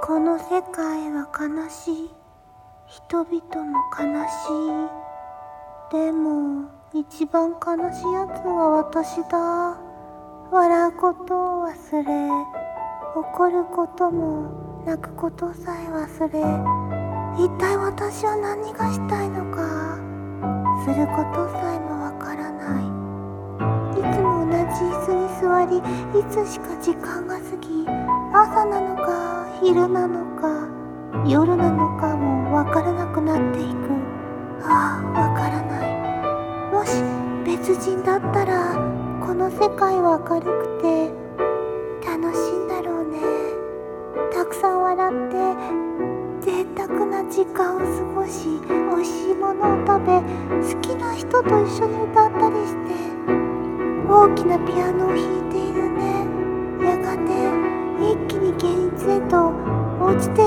この世界は悲しい。人々も悲しい。でも、一番悲しいやつは私だ。笑うことを忘れ、怒ることも泣くことさえ忘れ、一体私は何がしたいのか、することさえもわからない。いつも同じ椅子に座り、いつしか時間が過ぎ、朝なのか昼なのか夜なのかもわからなくなっていく。ああ、わからない。もし別人だったら、この世界は明るくて楽しいんだろうね。たくさん笑って贅沢な時間を過ごし、美味しいものを食べ、好きな人と一緒に歌ったりして、大きなピアノを弾いているね。やがて一気に現実へと落ちて